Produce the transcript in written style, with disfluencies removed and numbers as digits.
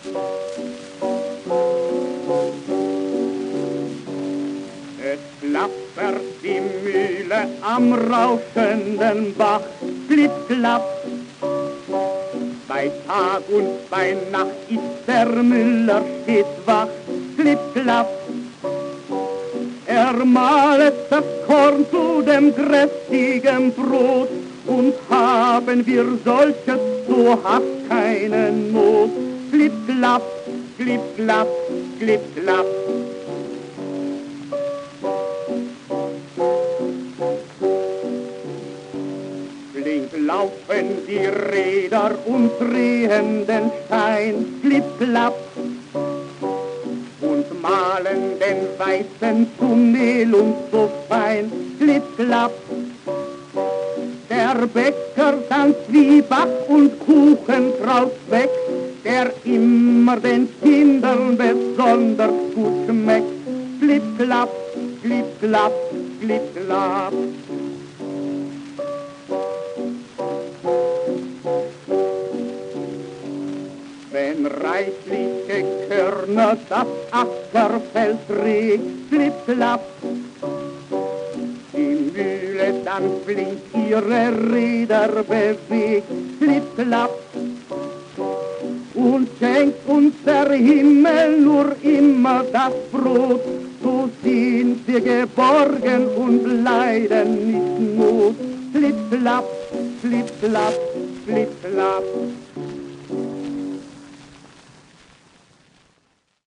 Es klappert die Mühle am rauschenden Bach, klipp, klapp. Bei Tag und bei Nacht ist der Müller stets wach, klipp, klapp. Er mahlet das Korn zu dem gräftigen Brot, und haben wir solches, so hast keinen Not. Klipp, klapp, klipp, klapp, klipp, klapp. Flink laufen die Räder und drehen den Stein, klipp, klapp, und mahlen den Weizen zu Mehl und so fein, klipp, klapp. Der Bäcker tanzt wie Bach und Kuchen traut weg, der immer den Kindern besonders gut schmeckt. Klipp, klapp, klipp, klapp, klipp, klapp. Wenn reichliche Körner das Ackerfeld trägt, klipp, klapp, die Mühle dann flink ihre Räder bewegt, klipp, klapp, und schenkt uns der Himmel nur immer das Brot, so sind wir geborgen und leiden nicht Not. Klipp, klapp, klipp, klapp, klipp, klapp.